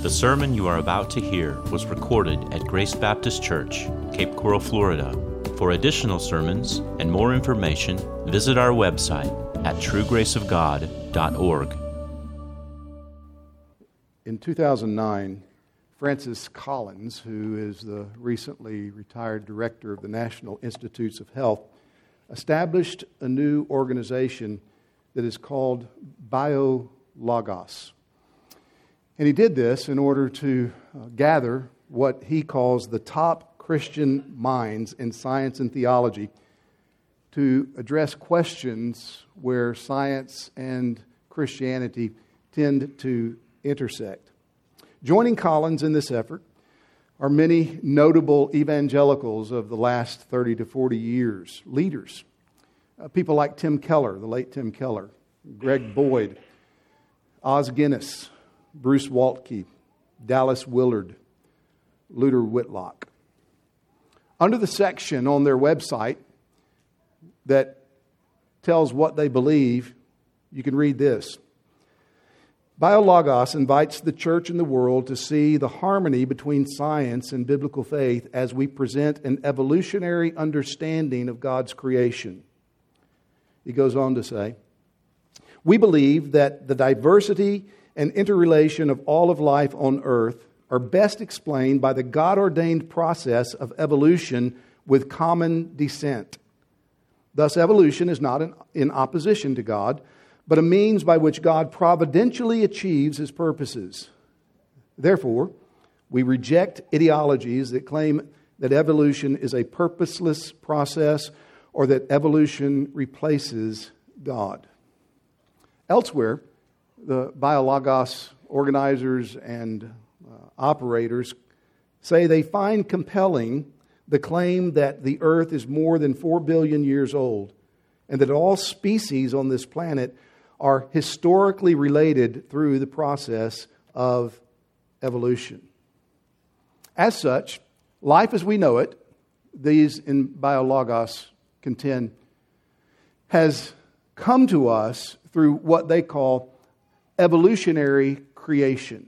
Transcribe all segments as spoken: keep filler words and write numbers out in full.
The sermon you are about to hear was recorded at Grace Baptist Church, Cape Coral, Florida. For additional sermons and more information, visit our website at true grace of god dot org. In two thousand nine, Francis Collins, who is the recently retired director of the National Institutes of Health, established a new organization that is called BioLogos. And he did this in order to uh, gather what he calls the top Christian minds in science and theology to address questions where science and Christianity tend to intersect. Joining Collins in this effort are many notable evangelicals of the last thirty to forty years, leaders. Uh, people like Tim Keller, the late Tim Keller, Greg Boyd, Os Guinness, Bruce Waltke, Dallas Willard, Luther Whitlock. Under the section on their website that tells what they believe, you can read this. BioLogos invites the church and the world to see the harmony between science and biblical faith as we present an evolutionary understanding of God's creation. He goes on to say, we believe that the diversity and interrelation of all of life on earth are best explained by the God-ordained process of evolution with common descent. Thus, evolution is not in, in opposition to God, but a means by which God providentially achieves His purposes. Therefore, we reject ideologies that claim that evolution is a purposeless process or that evolution replaces God. Elsewhere, the BioLogos organizers and uh, operators say they find compelling the claim that the earth is more than four billion years old and that all species on this planet are historically related through the process of evolution. As such, life as we know it, these in BioLogos contend, has come to us through what they call evolutionary creation.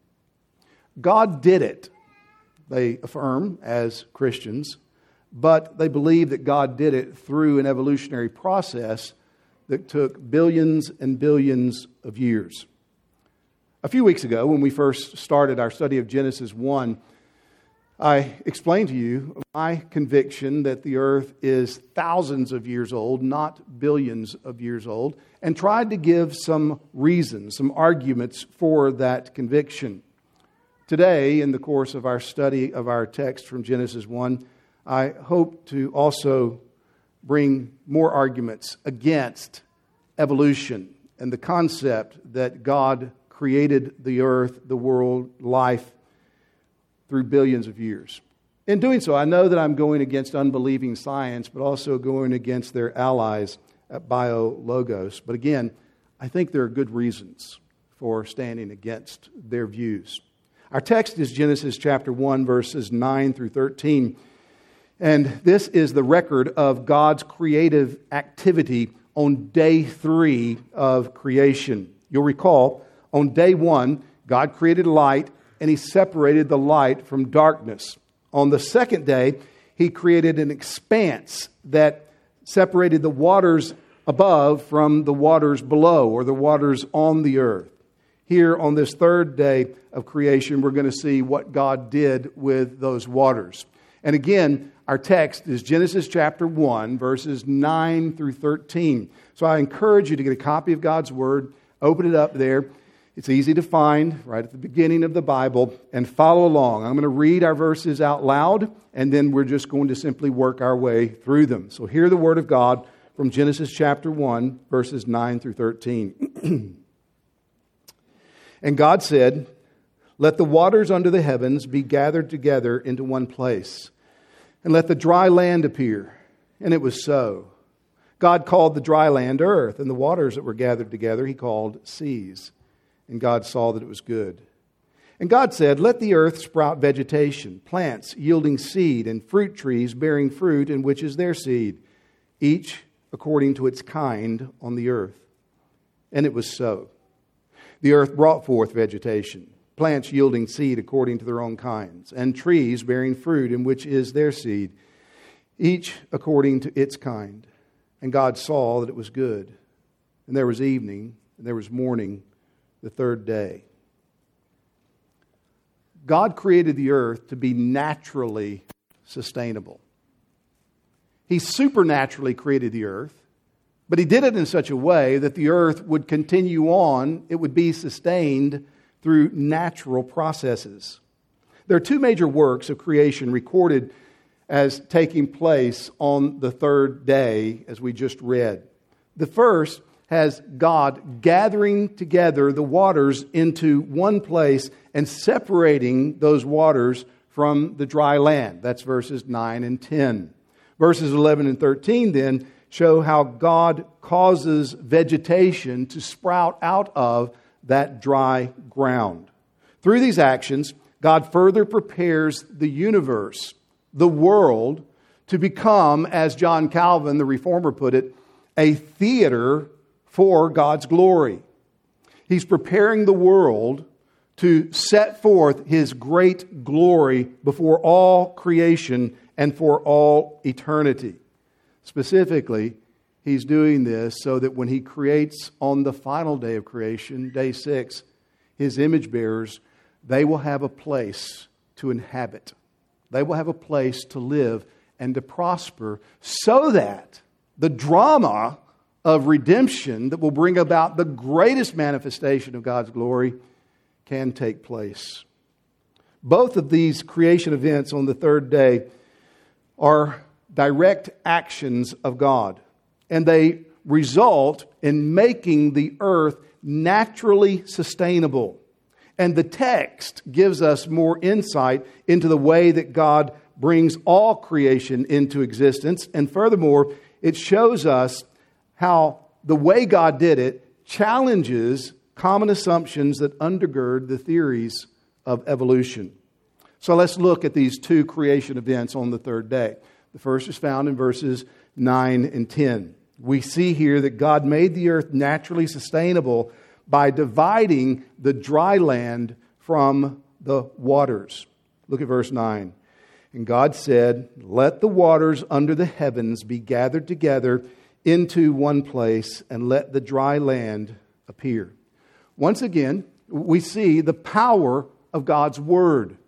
God did it, they affirm as Christians, but they believe that God did it through an evolutionary process that took billions and billions of years. A few weeks ago, when we first started our study of Genesis one, I explained to you my conviction that the earth is thousands of years old, not billions of years old, and tried to give some reasons, some arguments for that conviction. Today, in the course of our study of our text from Genesis one, I hope to also bring more arguments against evolution and the concept that God created the earth, the world, life through billions of years. In doing so, I know that I'm going against unbelieving science, but also going against their allies at BioLogos. But again, I think there are good reasons for standing against their views. Our text is Genesis chapter one, verses nine through thirteen. And this is the record of God's creative activity on day three of creation. You'll recall, on day one, God created light and He separated the light from darkness. On the second day, He created an expanse that separated the waters above from the waters below, or the waters on the earth. Here on this third day of creation, we're going to see what God did with those waters. And again, our text is Genesis chapter one, verses nine through thirteen. So I encourage you to get a copy of God's Word, open it up there. It's easy to find right at the beginning of the Bible, and follow along. I'm going to read our verses out loud, and then we're just going to simply work our way through them. So hear the Word of God from Genesis chapter one, verses nine through thirteen. And God said, "Let the waters under the heavens be gathered together into one place, and let the dry land appear." And it was so. God called the dry land earth, and the waters that were gathered together He called seas. And God saw that it was good. And God said, "Let the earth sprout vegetation, plants yielding seed, and fruit trees bearing fruit, in which is their seed, each according to its kind on the earth." And it was so. The earth brought forth vegetation, plants yielding seed according to their own kinds, and trees bearing fruit in which is their seed, each according to its kind. And God saw that it was good. And there was evening, and there was morning, the third day. God created the earth to be naturally sustainable. He supernaturally created the earth, but He did it in such a way that the earth would continue on, it would be sustained through natural processes. There are two major works of creation recorded as taking place on the third day, as we just read. The first has God gathering together the waters into one place and separating those waters from the dry land. That's verses nine and ten. Verses eleven and thirteen then show how God causes vegetation to sprout out of that dry ground. Through these actions, God further prepares the universe, the world, to become, as John Calvin, the Reformer, put it, a theater for God's glory. He's preparing the world to set forth His great glory before all creation and for all eternity. Specifically, He's doing this so that when He creates on the final day of creation, day six, His image bearers, they will have a place to inhabit. They will have a place to live and to prosper, so that the drama of redemption that will bring about the greatest manifestation of God's glory can take place. Both of these creation events on the third day are direct actions of God, and they result in making the earth naturally sustainable. And the text gives us more insight into the way that God brings all creation into existence. And furthermore, it shows us how the way God did it challenges common assumptions that undergird the theories of evolution. So let's look at these two creation events on the third day. The first is found in verses nine and ten. We see here that God made the earth naturally sustainable by dividing the dry land from the waters. Look at verse nine. And God said, "Let the waters under the heavens be gathered together into one place, and let the dry land appear." Once again, we see the power of God's Word.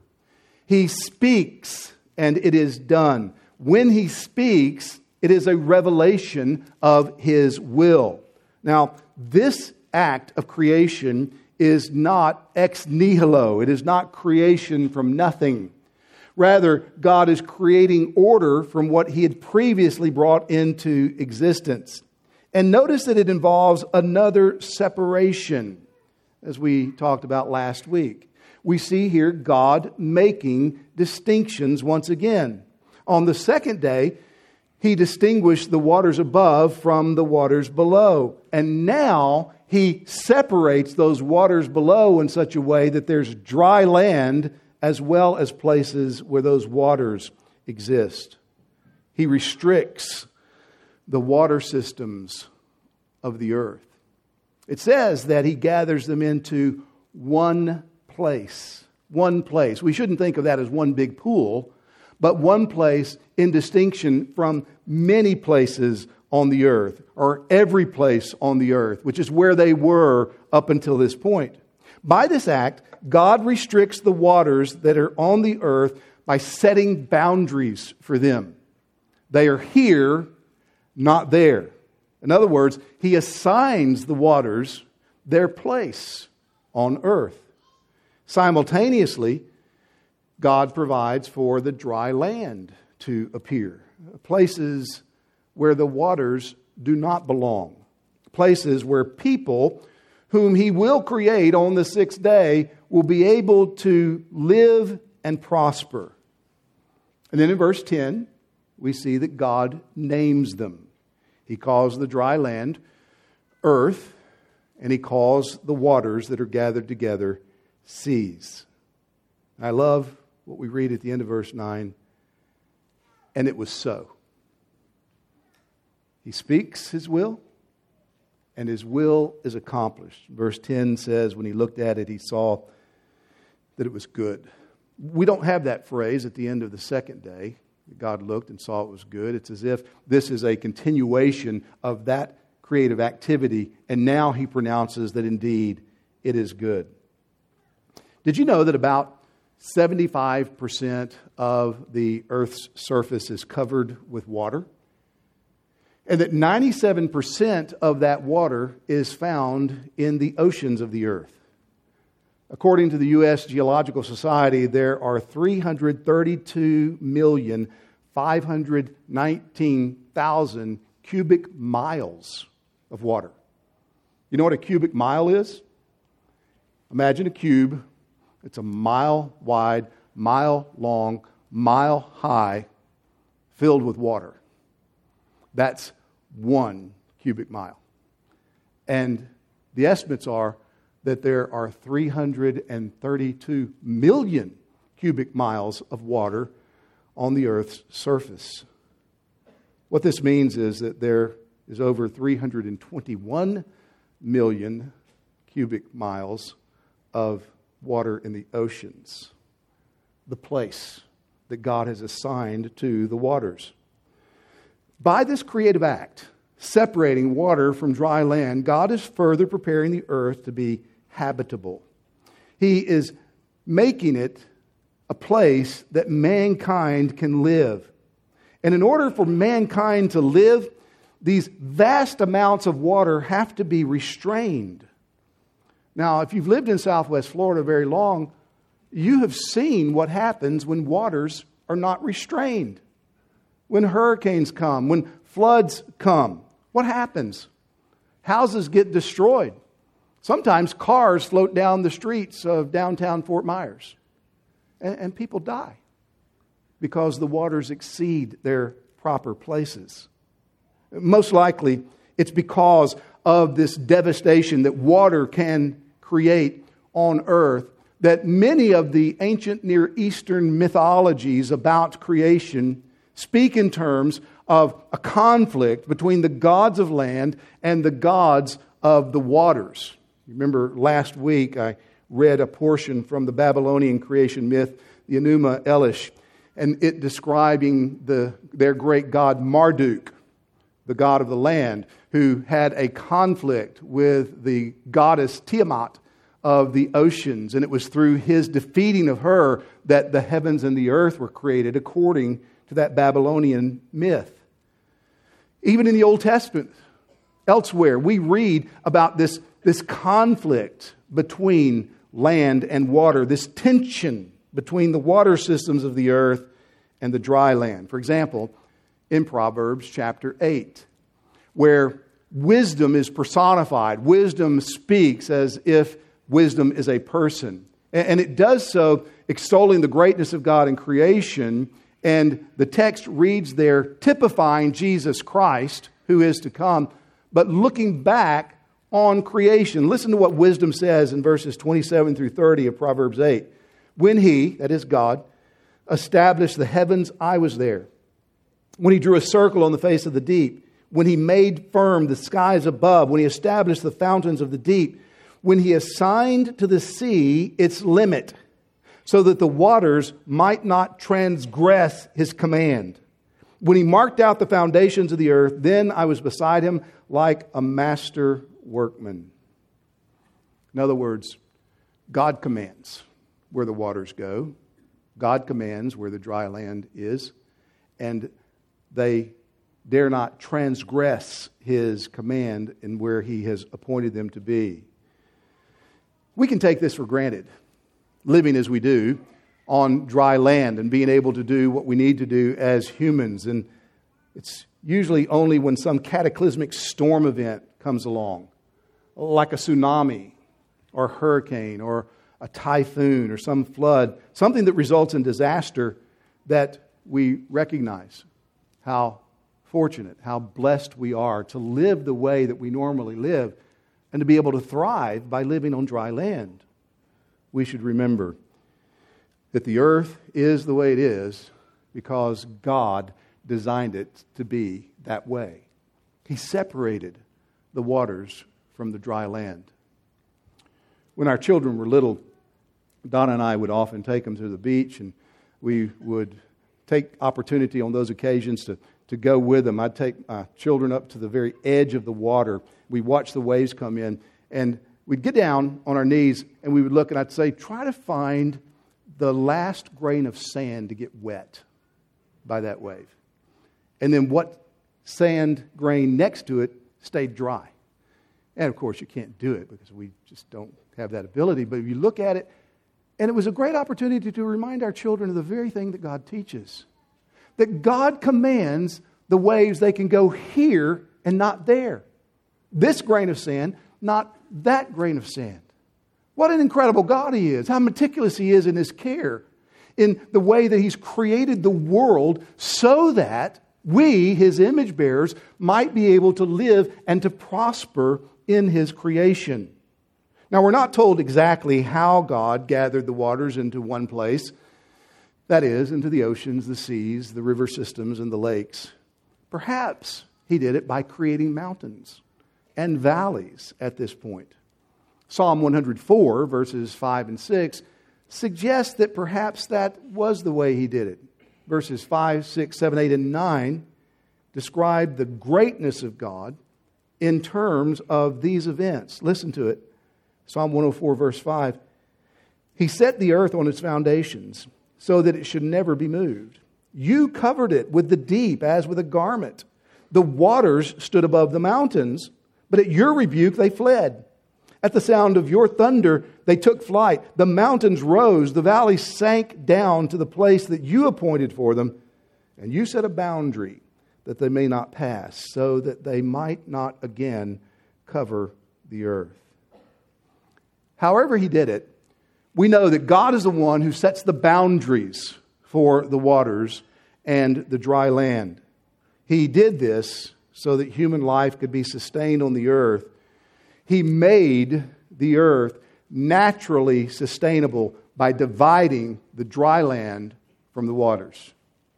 He speaks, and it is done. When He speaks, it is a revelation of His will. Now, this act of creation is not ex nihilo. It is not creation from nothing. Rather, God is creating order from what He had previously brought into existence. And notice that it involves another separation, as we talked about last week. We see here God making distinctions once again. On the second day, He distinguished the waters above from the waters below. And now He separates those waters below in such a way that there's dry land as well as places where those waters exist. He restricts the water systems of the earth. It says that He gathers them into one place. One place. We shouldn't think of that as one big pool, but one place in distinction from many places on the earth, or every place on the earth, which is where they were up until this point. By this act, God restricts the waters that are on the earth by setting boundaries for them. They are here, not there. In other words, He assigns the waters their place on earth. Simultaneously, God provides for the dry land to appear. Places where the waters do not belong. Places where people whom He will create on the sixth day will be able to live and prosper. And then in verse ten, we see that God names them. He calls the dry land earth, and He calls the waters that are gathered together seas. I love what we read at the end of verse nine. And it was so. He speaks His will, and His will is accomplished. Verse ten says, when He looked at it, He saw that it was good. We don't have that phrase at the end of the second day. God looked and saw it was good. It's as if this is a continuation of that creative activity, and now he pronounces that indeed it is good. Did you know that about seventy-five percent of the earth's surface is covered with water? And that ninety-seven percent of that water is found in the oceans of the earth. According to the U S Geological Society, there are three hundred thirty-two million five hundred nineteen thousand cubic miles of water. You know what a cubic mile is? Imagine a cube. It's a mile wide, mile long, mile high, filled with water. That's one cubic mile. And the estimates are that there are three hundred thirty-two million cubic miles of water on the earth's surface. What this means is that there is over three hundred twenty-one million cubic miles of water in the oceans, the place that God has assigned to the waters. By this creative act, separating water from dry land, God is further preparing the earth to be habitable. He is making it a place that mankind can live. And in order for mankind to live, these vast amounts of water have to be restrained. Now, if you've lived in Southwest Florida very long, you have seen what happens when waters are not restrained. When hurricanes come, when floods come, what happens? Houses get destroyed. Sometimes cars float down the streets of downtown Fort Myers, and, and people die because the waters exceed their proper places. Most likely, it's because of this devastation that water can create on earth that many of the ancient Near Eastern mythologies about creation speak in terms of a conflict between the gods of land and the gods of the waters. Remember last week I read a portion from the Babylonian creation myth, the Enuma Elish, and it describing the, their great god Marduk, the god of the land, who had a conflict with the goddess Tiamat of the oceans. And it was through his defeating of her that the heavens and the earth were created according to that Babylonian myth. Even in the Old Testament, elsewhere, we read about this, this conflict between land and water, this tension between the water systems of the earth and the dry land. For example, in Proverbs chapter eight, where wisdom is personified. Wisdom speaks as if wisdom is a person. And it does so extolling the greatness of God in creation. And the text reads there, typifying Jesus Christ, who is to come, but looking back on creation. Listen to what wisdom says in verses twenty-seven through thirty of Proverbs eight. When He, that is God, established the heavens, I was there. When He drew a circle on the face of the deep, when He made firm the skies above, when He established the fountains of the deep, when He assigned to the sea its limit, so that the waters might not transgress His command. When He marked out the foundations of the earth, then I was beside Him like a master workman. In other words, God commands where the waters go. God commands where the dry land is. And they dare not transgress His command in where He has appointed them to be. We can take this for granted, living as we do on dry land and being able to do what we need to do as humans. And it's usually only when some cataclysmic storm event comes along, like a tsunami or a hurricane or a typhoon or some flood, something that results in disaster, that we recognize how fortunate, how blessed we are to live the way that we normally live and to be able to thrive by living on dry land. We should remember that the earth is the way it is because God designed it to be that way. He separated the waters from the dry land. When our children were little, Donna and I would often take them to the beach, and we would take opportunity on those occasions to, to go with them. I'd take my children up to the very edge of the water. We'd watch the waves come in, and we'd get down on our knees, and we would look, and I'd say, try to find the last grain of sand to get wet by that wave. And then what sand grain next to it stayed dry. And of course, you can't do it because we just don't have that ability. But if you look at it, and it was a great opportunity to remind our children of the very thing that God teaches. That God commands the waves, they can go here and not there. This grain of sand, not that grain of sand. What an incredible God He is. How meticulous He is in His care. In the way that He's created the world so that we, His image bearers, might be able to live and to prosper in His creation. Now, we're not told exactly how God gathered the waters into one place. That is, into the oceans, the seas, the river systems, and the lakes. Perhaps He did it by creating mountains and valleys at this point. Psalm one hundred four, verses five and six, suggests that perhaps that was the way He did it. Verses five, six, seven, eight, and nine describe the greatness of God in terms of these events. Listen to it. Psalm one oh four, verse five. He set the earth on its foundations so that it should never be moved. You covered it with the deep as with a garment. The waters stood above the mountains, but at your rebuke they fled. At the sound of your thunder they took flight. The mountains rose, the valleys sank down to the place that you appointed for them, and you set a boundary that they may not pass, so that they might not again cover the earth. However He did it, we know that God is the one who sets the boundaries for the waters and the dry land. He did this so that human life could be sustained on the earth. He made the earth naturally sustainable by dividing the dry land from the waters.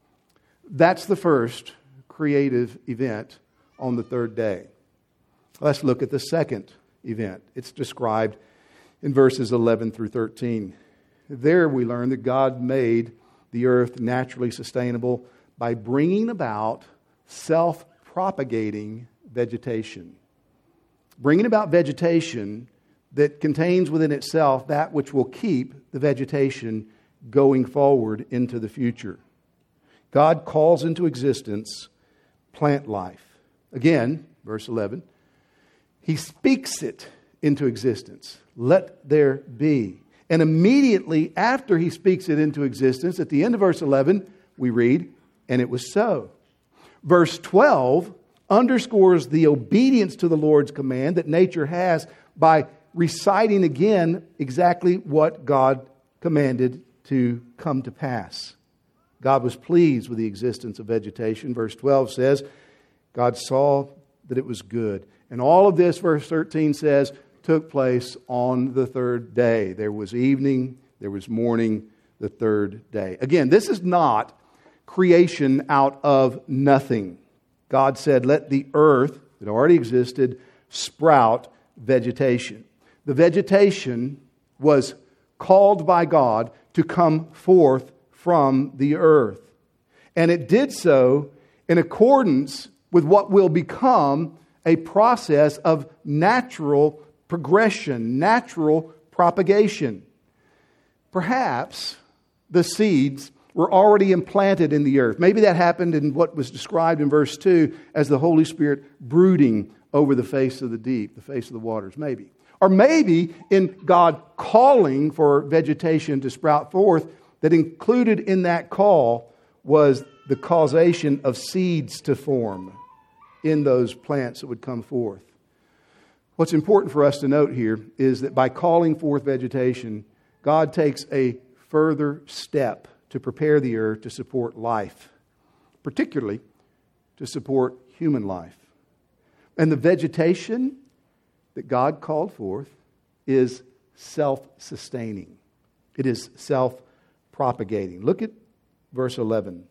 That's the first creative event on the third day. Let's look at the second event. It's described in verses eleven through thirteen. There we learn that God made the earth naturally sustainable by bringing about self-propagating vegetation. Bringing about vegetation that contains within itself that which will keep the vegetation going forward into the future. God calls into existence plant life. Again, verse eleven, He speaks it into existence. Let there be. And immediately after He speaks it into existence, at the end of verse eleven, we read, and it was so. Verse twelve underscores the obedience to the Lord's command that nature has by reciting again exactly what God commanded to come to pass. God was pleased with the existence of vegetation. Verse twelve says, God saw that it was good. And all of this, verse thirteen says, took place on the third day. There was evening, there was morning, the third day. Again, this is not creation out of nothing. God said, let the earth that already existed sprout vegetation. The vegetation was called by God to come forth from the earth. And it did so in accordance with what will become a process of natural progression, natural propagation. Perhaps the seeds were already implanted in the earth. Maybe that happened in what was described in verse two as the Holy Spirit brooding over the face of the deep, the face of the waters, maybe. Or maybe in God calling for vegetation to sprout forth, that included in that call was the causation of seeds to form in those plants that would come forth. What's important for us to note here is that by calling forth vegetation, God takes a further step to prepare the earth to support life, particularly to support human life. And the vegetation that God called forth is self-sustaining. It is self-propagating. Look at verse eleven.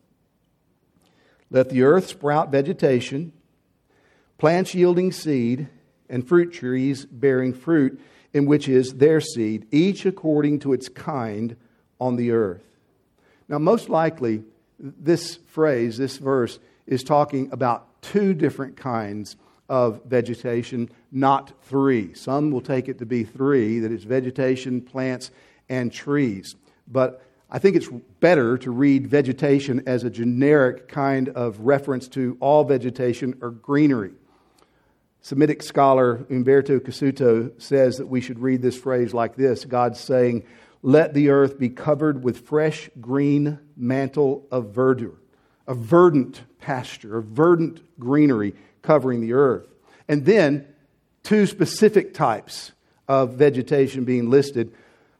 Let the earth sprout vegetation, plants yielding seed, and fruit trees bearing fruit, in which is their seed, each according to its kind on the earth. Now, most likely, this phrase, this verse, is talking about two different kinds of vegetation, not three. Some will take it to be three, that it's vegetation, plants, and trees. But I think it's better to read vegetation as a generic kind of reference to all vegetation or greenery. Semitic scholar Umberto Cassuto says that we should read this phrase like this: God's saying, "Let the earth be covered with fresh green mantle of verdure," a verdant pasture, a verdant greenery covering the earth. And then two specific types of vegetation being listed: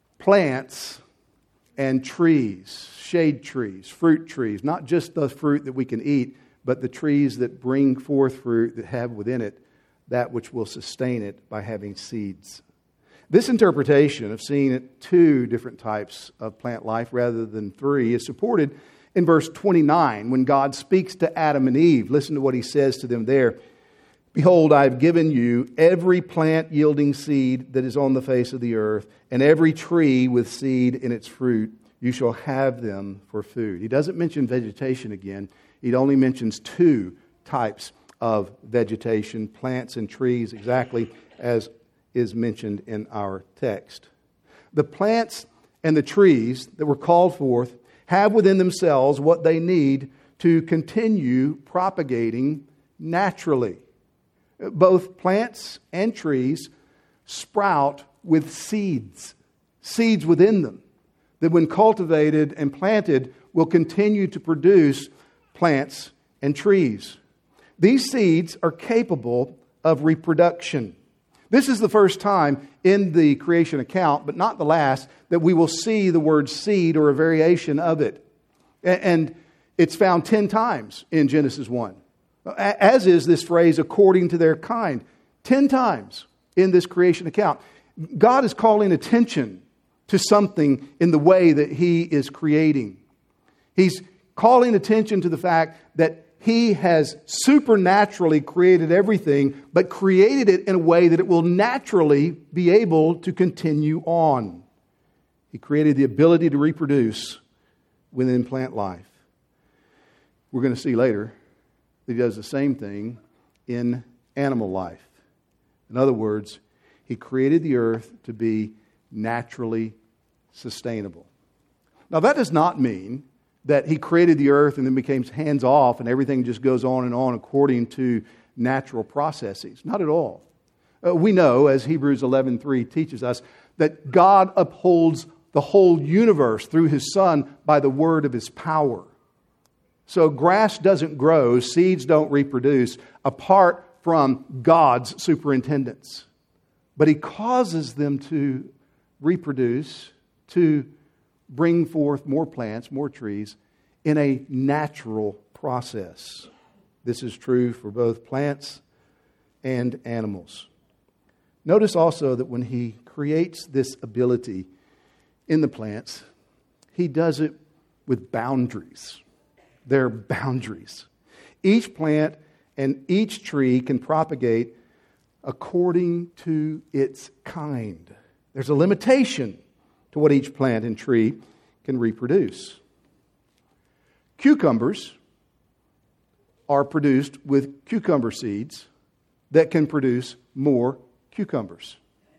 plants and trees, shade trees, fruit trees, not just the fruit that we can eat, but the trees that bring forth fruit that have within it that which will sustain it by having seeds. This interpretation of seeing it two different types of plant life rather than three is supported in verse twenty-nine when God speaks to Adam and Eve. Listen to what he says to them there. "Behold, I have given you every plant yielding seed that is on the face of the earth, and every tree with seed in its fruit. You shall have them for food." He doesn't mention vegetation again. He only mentions two types of vegetation, plants and trees, exactly as is mentioned in our text. The plants and the trees that were called forth have within themselves what they need to continue propagating naturally. Both plants and trees sprout with seeds, seeds within them that when cultivated and planted will continue to produce plants and trees. These seeds are capable of reproduction. This is the first time in the creation account, but not the last, that we will see the word seed or a variation of it. And it's found ten times in Genesis one. As is this phrase, "according to their kind." Ten times in this creation account. God is calling attention to something in the way that He is creating. He's calling attention to the fact that He has supernaturally created everything, but created it in a way that it will naturally be able to continue on. He created the ability to reproduce within plant life. We're going to see later that He does the same thing in animal life. In other words, He created the earth to be naturally sustainable. Now, that does not mean that He created the earth and then became hands-off and everything just goes on and on according to natural processes. Not at all. Uh, we know, as Hebrews eleven three teaches us, that God upholds the whole universe through His Son by the word of His power. So grass doesn't grow, seeds don't reproduce apart from God's superintendence. But He causes them to reproduce, to bring forth more plants, more trees, in a natural process. This is true for both plants and animals. Notice also that when He creates this ability in the plants, He does it with boundaries. There are boundaries. Each plant and each tree can propagate according to its kind. There's a limitation to what each plant and tree can reproduce. Cucumbers are produced with cucumber seeds that can produce more cucumbers.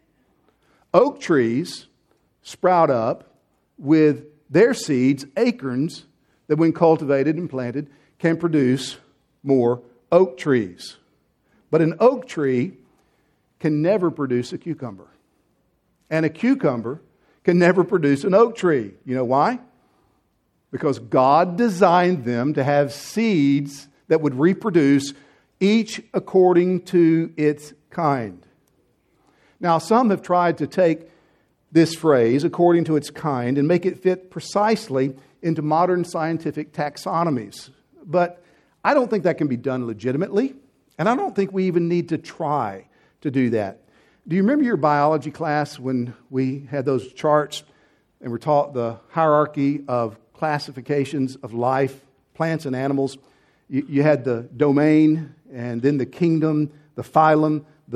Oak trees sprout up with their seeds, acorns, that when cultivated and planted can produce more oak trees. But an oak tree can never produce a cucumber. And a cucumber can never produce an oak tree. You know why? Because God designed them to have seeds that would reproduce, each according to its kind. Now, some have tried to take this phrase, according to its kind, and make it fit precisely into modern scientific taxonomies. But I don't think that can be done legitimately, and I don't think we even need to try to do that. Do you remember your biology class when we had those charts and were taught the hierarchy of classifications of life, plants and animals? You, you had the domain, and then the kingdom, the phylum, the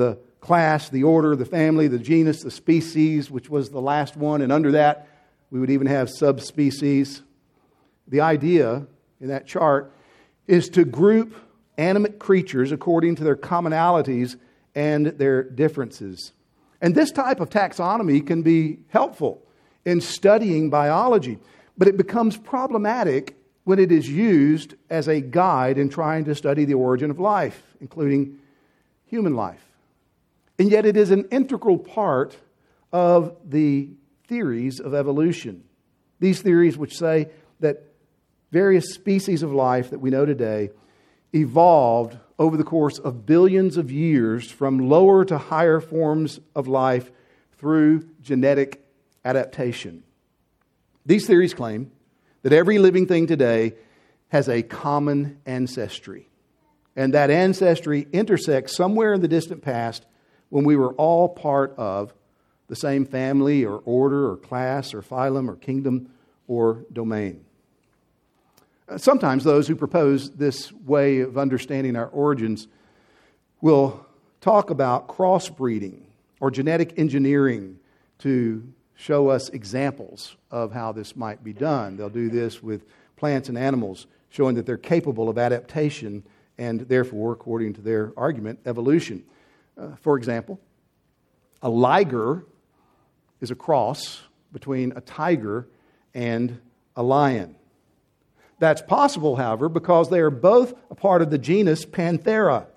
class, the order, the family, the genus, the species, which was the last one, and under that we would even have subspecies. The idea in that chart is to group animate creatures according to their commonalities and their differences. And this type of taxonomy can be helpful in studying biology, but it becomes problematic when it is used as a guide in trying to study the origin of life, including human life. And yet it is an integral part of the theories of evolution. These theories which say that various species of life that we know today evolved over the course of billions of years from lower to higher forms of life through genetic adaptation. These theories claim that every living thing today has a common ancestry, and that ancestry intersects somewhere in the distant past when we were all part of the same family or order or class or phylum or kingdom or domain. Sometimes those who propose this way of understanding our origins will talk about crossbreeding or genetic engineering to show us examples of how this might be done. They'll do this with plants and animals, showing that they're capable of adaptation and therefore, according to their argument, evolution. Uh, for example, a liger is a cross between a tiger and a lion. That's possible, however, because they are both a part of the genus Panthera.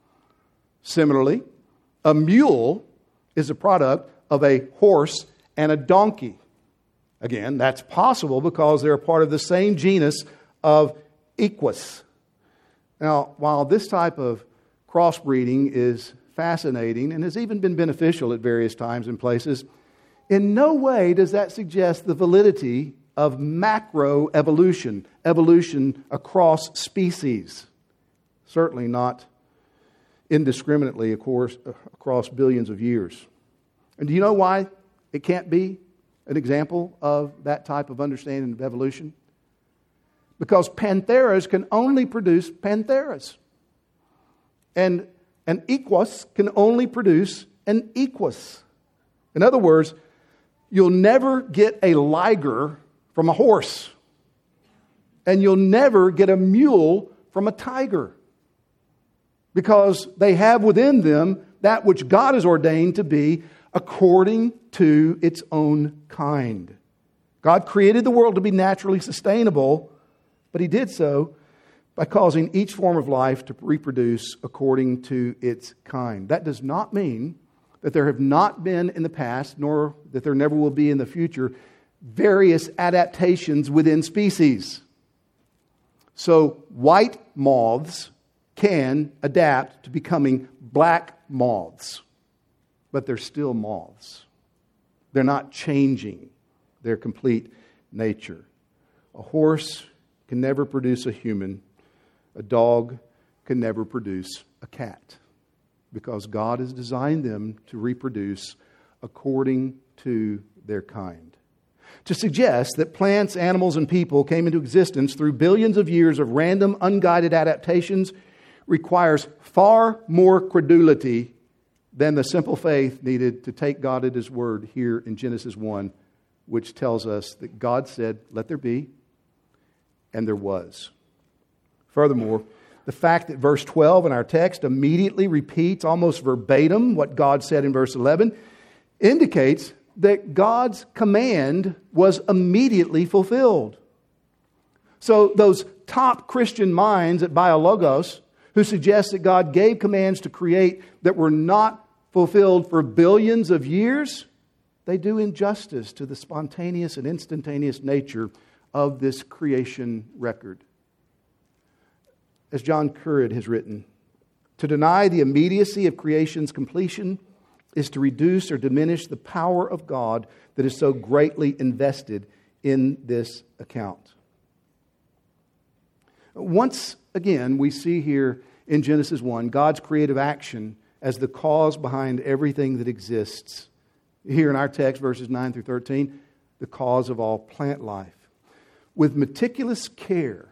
Similarly, a mule is a product of a horse and a donkey. Again, that's possible because they're a part of the same genus of Equus. Now, while this type of crossbreeding is fascinating and has even been beneficial at various times and places, in no way does that suggest the validity of macroevolution, evolution across species. Certainly not indiscriminately, of course, across billions of years. And do you know why it can't be an example of that type of understanding of evolution? Because pantheras can only produce pantheras. And an equus can only produce an equus. In other words, you'll never get a liger from a horse. And you'll never get a mule from a tiger. Because they have within them that which God has ordained to be according to its own kind. God created the world to be naturally sustainable, but He did so by causing each form of life to reproduce according to its kind. That does not mean that there have not been in the past, nor that there never will be in the future, various adaptations within species. So white moths can adapt to becoming black moths, but they're still moths. They're not changing their complete nature. A horse can never produce a human. A dog can never produce a cat, because God has designed them to reproduce according to their kind. To suggest that plants, animals, and people came into existence through billions of years of random, unguided adaptations requires far more credulity than the simple faith needed to take God at His word here in Genesis one, which tells us that God said, "Let there be," and there was. Furthermore, the fact that verse twelve in our text immediately repeats almost verbatim what God said in verse eleven indicates that God's command was immediately fulfilled. So those top Christian minds at Biologos who suggest that God gave commands to create that were not fulfilled for billions of years, they do injustice to the spontaneous and instantaneous nature of this creation record. As John Currid has written, to deny the immediacy of creation's completion is to reduce or diminish the power of God that is so greatly invested in this account. Once again, we see here in Genesis one, God's creative action as the cause behind everything that exists. Here in our text, verses nine through thirteen, the cause of all plant life. With meticulous care,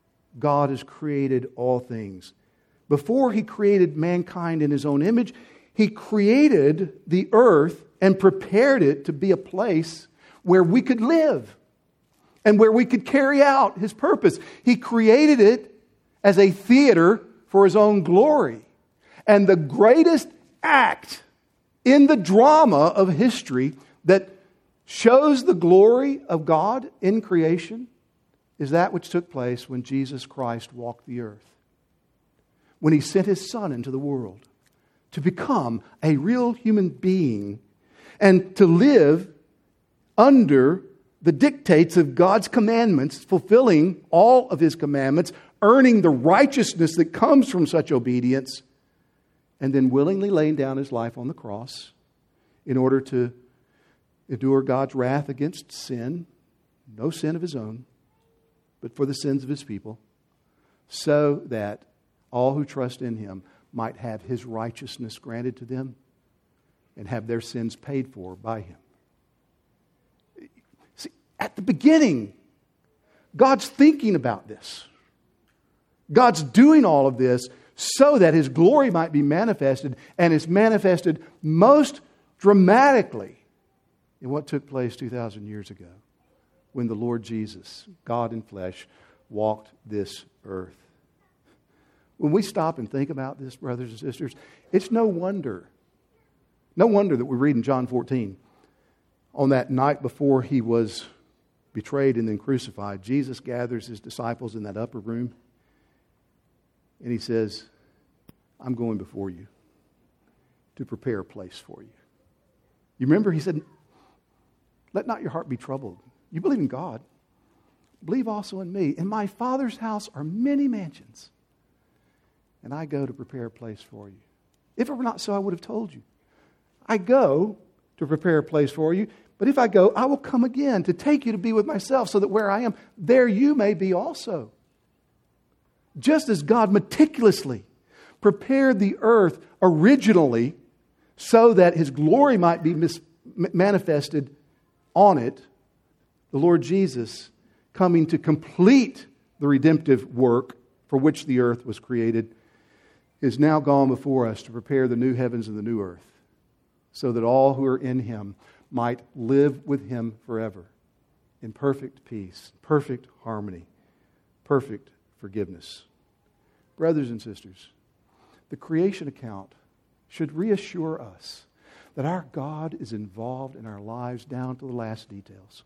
God has created all things. Before He created mankind in His own image, He created the earth and prepared it to be a place where we could live and where we could carry out His purpose. He created it as a theater for His own glory. And the greatest act in the drama of history that shows the glory of God in creation is that which took place when Jesus Christ walked the earth. When He sent His Son into the world to become a real human being and to live under the dictates of God's commandments, fulfilling all of His commandments, earning the righteousness that comes from such obedience, and then willingly laying down His life on the cross in order to endure God's wrath against sin, no sin of His own, but for the sins of His people, so that all who trust in Him might have His righteousness granted to them and have their sins paid for by Him. See, at the beginning, God's thinking about this. God's doing all of this so that His glory might be manifested, and it's manifested most dramatically in what took place two thousand years ago when the Lord Jesus, God in flesh, walked this earth. When we stop and think about this, brothers and sisters, it's no wonder, no wonder that we read in John fourteen, on that night before He was betrayed and then crucified, Jesus gathers His disciples in that upper room and He says, I'm going before you to prepare a place for you. You remember He said, let not your heart be troubled. You believe in God. Believe also in me. In my Father's house are many mansions, and I go to prepare a place for you. If it were not so, I would have told you. I go to prepare a place for you, but if I go, I will come again to take you to be with myself, so that where I am, there you may be also. Just as God meticulously prepared the earth originally so that His glory might be mis- manifested on it, the Lord Jesus, coming to complete the redemptive work for which the earth was created, is now gone before us to prepare the new heavens and the new earth, so that all who are in Him might live with Him forever in perfect peace, perfect harmony, perfect forgiveness. Brothers and sisters, the creation account should reassure us that our God is involved in our lives down to the last details.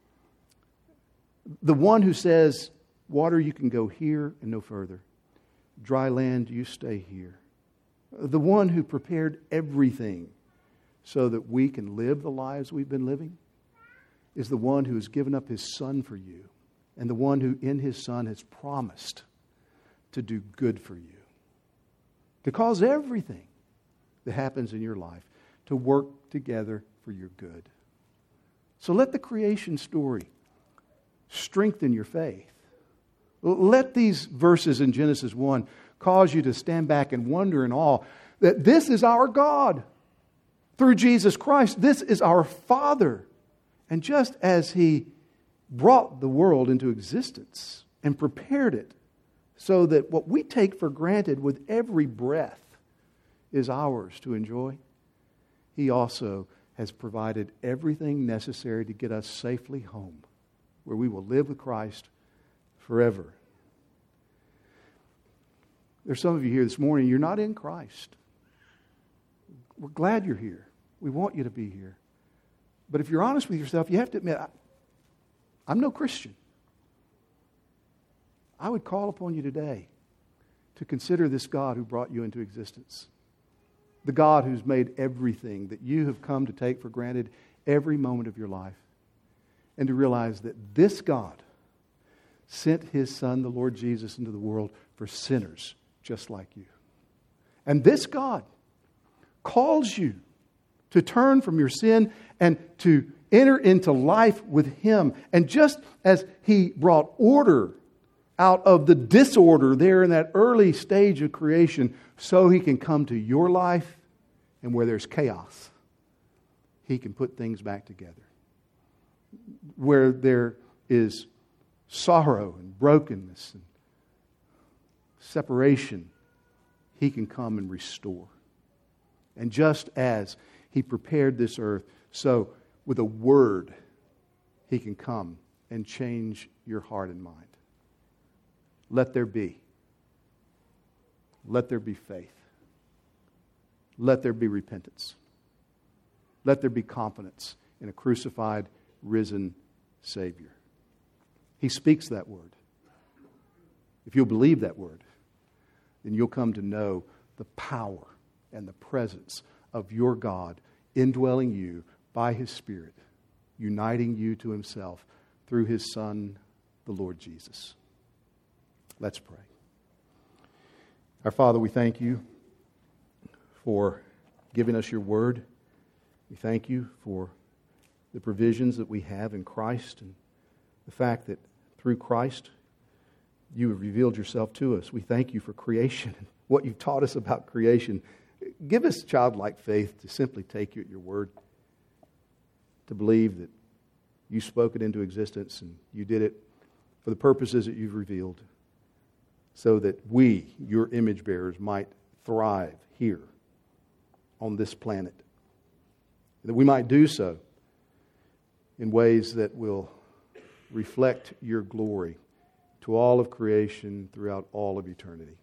The one who says, water, you can go here and no further. Dry land, you stay here. The one who prepared everything so that we can live the lives we've been living is the one who has given up His Son for you, and the one who in His Son has promised to do good for you, to cause everything that happens in your life to work together for your good. So let the creation story strengthen your faith. Let these verses in Genesis one cause you to stand back and wonder in awe that this is our God. Through Jesus Christ, this is our Father. And just as He brought the world into existence and prepared it so that what we take for granted with every breath is ours to enjoy, He also has provided everything necessary to get us safely home, where we will live with Christ forever. There's some of you here this morning, you're not in Christ. We're glad you're here. We want you to be here. But if you're honest with yourself, you have to admit, I, I'm no Christian. I would call upon you today to consider this God who brought you into existence. The God who's made everything that you have come to take for granted every moment of your life. And to realize that this God sent His Son, the Lord Jesus, into the world for sinners just like you. And this God calls you to turn from your sin and to enter into life with Him. And just as He brought order out of the disorder there in that early stage of creation, so He can come to your life, and where there's chaos, He can put things back together. Where there is sorrow and brokenness and separation, He can come and restore. And just as He prepared this earth, so with a word, He can come and change your heart and mind. Let there be. Let there be faith. Let there be repentance. Let there be confidence in a crucified, risen Savior. He speaks that word. If you'll believe that word, then you'll come to know the power and the presence of your God indwelling you by His Spirit, uniting you to Himself through His Son, the Lord Jesus. Let's pray. Our Father, we thank You for giving us Your word. We thank You for the provisions that we have in Christ and the fact that through Christ You have revealed Yourself to us. We thank You for creation and what You've taught us about creation. Give us childlike faith to simply take You at Your word, to believe that You spoke it into existence and You did it for the purposes that You've revealed, so that we, Your image bearers, might thrive here on this planet. That we might do so in ways that will reflect Your glory to all of creation throughout all of eternity.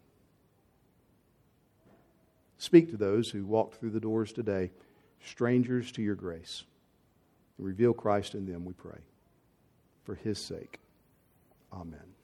Speak to those who walked through the doors today, strangers to Your grace. And reveal Christ in them, we pray. For His sake. Amen.